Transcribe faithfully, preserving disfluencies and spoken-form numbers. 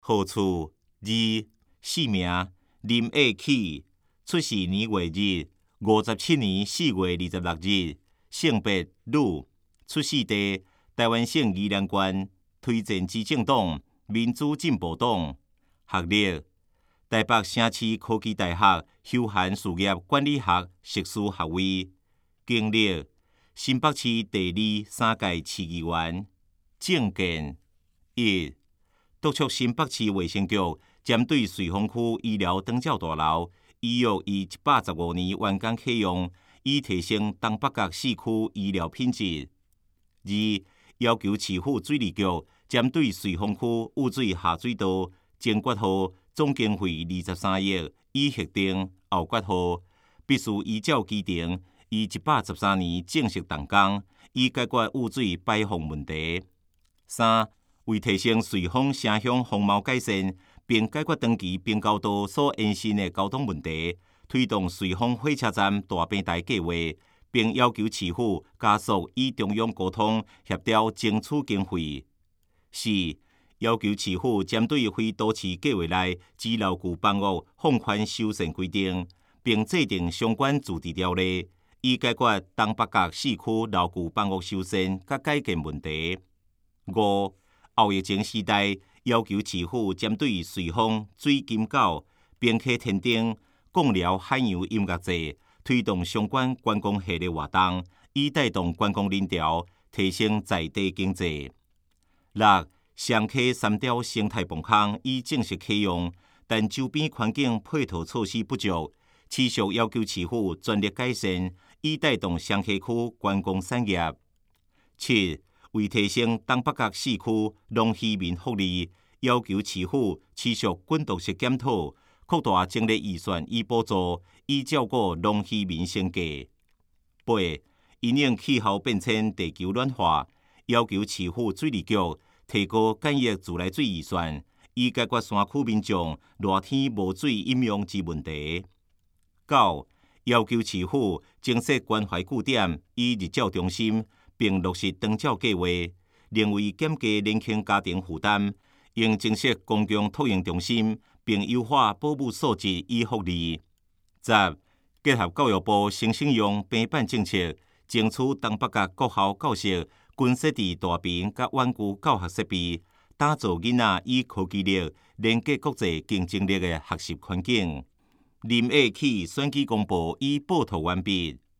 号处二姓名林爱启，出世年月日五十七年四月二十六日，性别女，出世地台湾省宜兰县，推荐之政党民主进步党，学历台北城市科技大学休闲事业管理学硕士学位，经历新北市第二三届市议员，政见一。督促新北市卫生局针对瑞丰区医疗长照大楼，预约于一百十五年完工启用，以提升东北角市区医疗品质。二、要求市府水利局针对瑞丰区污水下水道前决号总经费二十三亿，已核定后决号，必须依照规定，于一百十三年正式动工，以解决污水排放问题。三、为提升瑞丰城乡风貌改善，并解决长期并高道所延伸的交通问题，推动瑞丰火车站大平台计划，并要求市府加速与中央沟通协调争取经费。四、要求市府针对非都市计划内之楼区房屋放宽修缮规定，并制定相关自治条例，以解决东北角市区楼区房屋修缮甲改建问题。五、后疫情时代，要求市府针对瑞丰水金角、并溪天顶、贡寮海洋音乐节，推动相关观光系列活动，以带动观光人潮，提升在地经济。六、双溪三条生态泵坑已正式启用，但周边环境配套措施不足，持续要求市府全力改善，以带动双溪区观光产业。七、为提升东北角市区农渔民福利，要求市府持续滚动式检讨，扩大精力预算与补助，以照顾农渔民生计。八、因应气候变迁、地球暖化，要求市府水利局提高简易自来水预算，以解决山区民众热天无水饮用之问题。九、要求市府增设关怀据点与日照中心，并落实长照计划，另为减低年轻家庭负担，应增设公共托婴中心，并优化保姆素质与福利。十、结合教育部新生用平板政策，争取东北角各校教室均设置大屏甲远距教学设备，打造囡仔与科技力连接国际竞争力的学习环境。林爱启选举公报已报道完毕。